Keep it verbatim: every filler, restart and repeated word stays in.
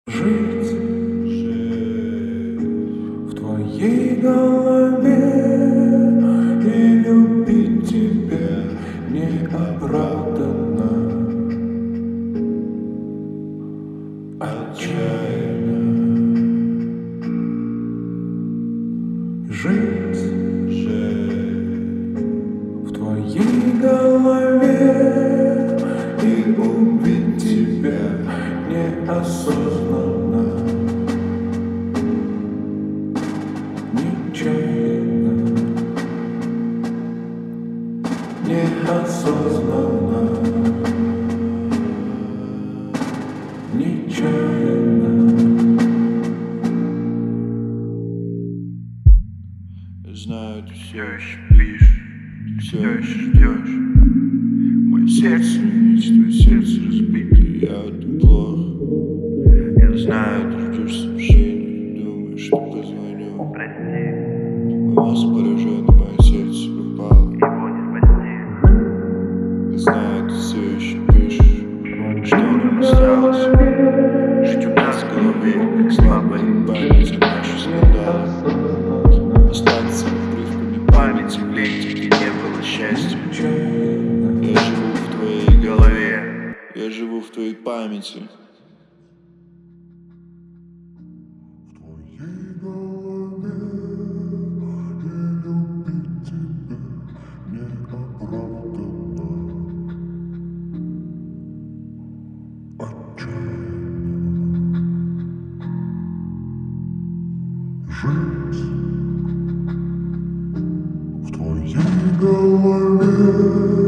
Жить, жить в твоей голове и любить тебя неоправданно, отчаянно. Жить, жить в твоей голове и убить тебя неосознанно, нечаянно, неосознанно, нечаянно. Я знаю, ты все еще пишешь, ты все еще ждешь. Мое сердце ранит, твое сердце разбито, я в этом плохо. Я знаю, ты ждешь сообщений, думаешь, что позвоню. Прости, Мой мозг поражен, мое сердце пропало. его не спасти. Я знаю, ты все еще пишешь, что нам осталось. Жить у нас в голове, как слабая память о наших скандалах. Остаться обрывками памяти в ленте, где не было счастья. Я живу в твоей голове, я живу в твоей памяти. В твоей голове и любить тебя неоправданно, отчаянно. Жить в твоей голове